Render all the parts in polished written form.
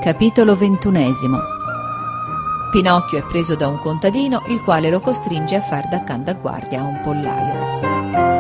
Capitolo 21. Pinocchio è preso da un contadino, il quale lo costringe a far da can da guardia a un pollaio.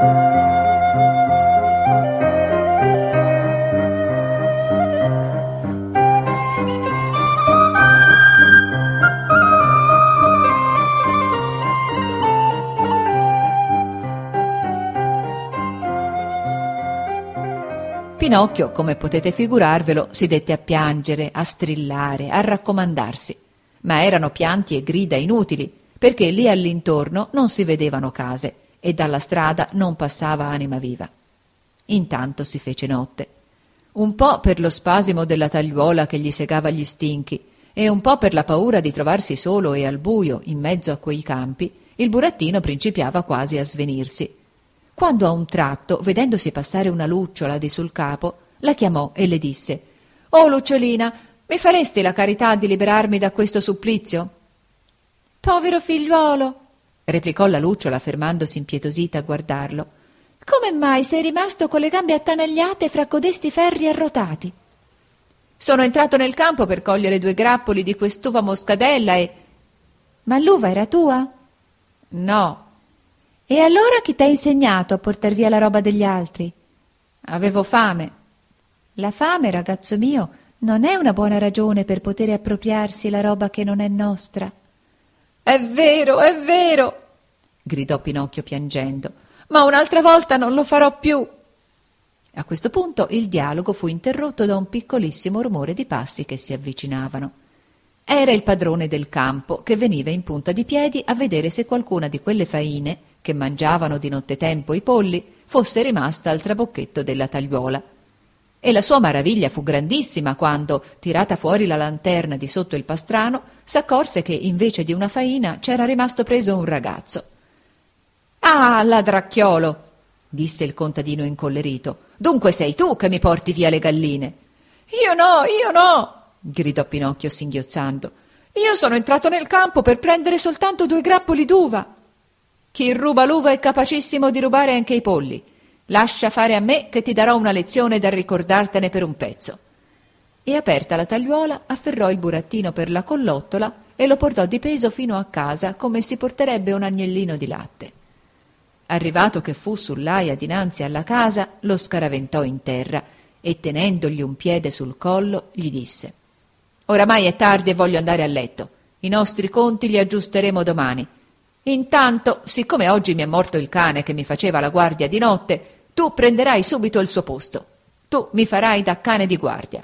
Pinocchio, come potete figurarvelo, si dette a piangere, a strillare, a raccomandarsi. Ma erano pianti e grida inutili, perché lì all'intorno non si vedevano case e dalla strada non passava anima viva. Intanto si fece notte. Un po' per lo spasimo della tagliuola che gli segava gli stinchi e un po' per la paura di trovarsi solo e al buio in mezzo a quei campi, il burattino principiava quasi a svenirsi. Quando a un tratto, vedendosi passare una lucciola di sul capo, la chiamò e le disse: «Oh, lucciolina, mi faresti la carità di liberarmi da questo supplizio?» «Povero figliuolo», replicò la lucciola fermandosi impietosita a guardarlo, «come mai sei rimasto con le gambe attanagliate fra codesti ferri arrotati?» «Sono entrato nel campo per cogliere 2 grappoli di quest'uva moscadella e...» «Ma l'uva era tua?» «No». «E allora chi t'ha insegnato a portar via la roba degli altri?» «Avevo fame». «La fame, ragazzo mio, non è una buona ragione per poter appropriarsi la roba che non è nostra». È vero, gridò Pinocchio piangendo, «ma un'altra volta non lo farò più». A questo punto il dialogo fu interrotto da un piccolissimo rumore di passi che si avvicinavano. Era il padrone del campo che veniva in punta di piedi a vedere se qualcuna di quelle faine che mangiavano di nottetempo i polli fosse rimasta al trabocchetto della tagliuola. E la sua maraviglia fu grandissima quando, tirata fuori la lanterna di sotto il pastrano, s'accorse che invece di una faina c'era rimasto preso un ragazzo. «Ah, ladracchiolo!» disse il contadino incollerito. «Dunque sei tu che mi porti via le galline?» Io no!» gridò Pinocchio singhiozzando. «Io sono entrato nel campo per prendere soltanto 2 grappoli d'uva». «Chi ruba l'uva è capacissimo di rubare anche i polli. Lascia fare a me che ti darò una lezione da ricordartene per un pezzo». E aperta la tagliuola afferrò il burattino per la collottola e lo portò di peso fino a casa come si porterebbe un agnellino di latte. Arrivato che fu sull'aia dinanzi alla casa, lo scaraventò in terra e tenendogli un piede sul collo gli disse: «Oramai è tardi e voglio andare a letto. I nostri conti li aggiusteremo domani. Intanto, siccome oggi mi è morto il cane che mi faceva la guardia di notte, tu prenderai subito il suo posto. Tu mi farai da cane di guardia».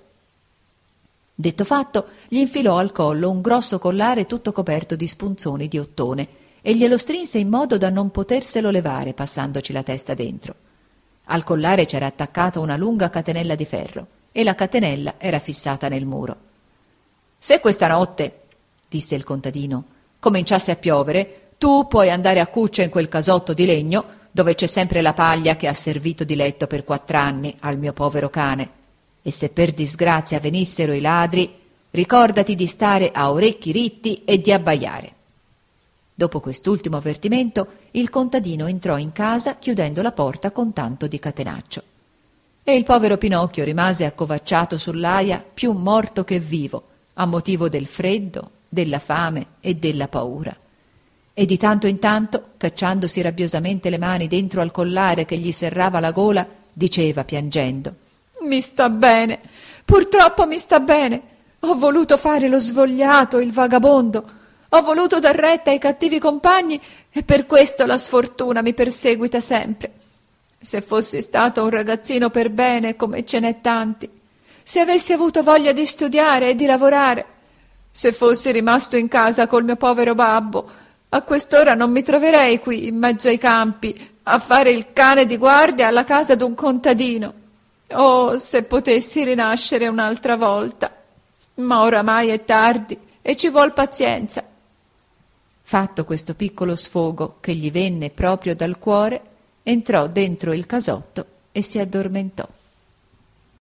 Detto fatto, gli infilò al collo un grosso collare tutto coperto di spunzoni di ottone e glielo strinse in modo da non poterselo levare passandoci la testa dentro. Al collare c'era attaccata una lunga catenella di ferro e la catenella era fissata nel muro. «Se questa notte», disse il contadino, «cominciasse a piovere, tu puoi andare a cuccia in quel casotto di legno dove c'è sempre la paglia che ha servito di letto per 4 anni al mio povero cane. E se per disgrazia venissero i ladri, ricordati di stare a orecchi ritti e di abbaiare». Dopo quest'ultimo avvertimento, il contadino entrò in casa chiudendo la porta con tanto di catenaccio. E il povero Pinocchio rimase accovacciato sull'aia più morto che vivo, a motivo del freddo, della fame e della paura. E di tanto in tanto, cacciandosi rabbiosamente le mani dentro al collare che gli serrava la gola, diceva piangendo: «Mi sta bene, purtroppo mi sta bene. Ho voluto fare lo svogliato, il vagabondo. Ho voluto dar retta ai cattivi compagni e per questo la sfortuna mi perseguita sempre. Se fossi stato un ragazzino per bene, come ce n'è tanti, se avessi avuto voglia di studiare e di lavorare, se fossi rimasto in casa col mio povero babbo, a quest'ora non mi troverei qui in mezzo ai campi a fare il cane di guardia alla casa d'un contadino. Oh, se potessi rinascere un'altra volta! Ma oramai è tardi e ci vuol pazienza». Fatto questo piccolo sfogo che gli venne proprio dal cuore, entrò dentro il casotto e si addormentò.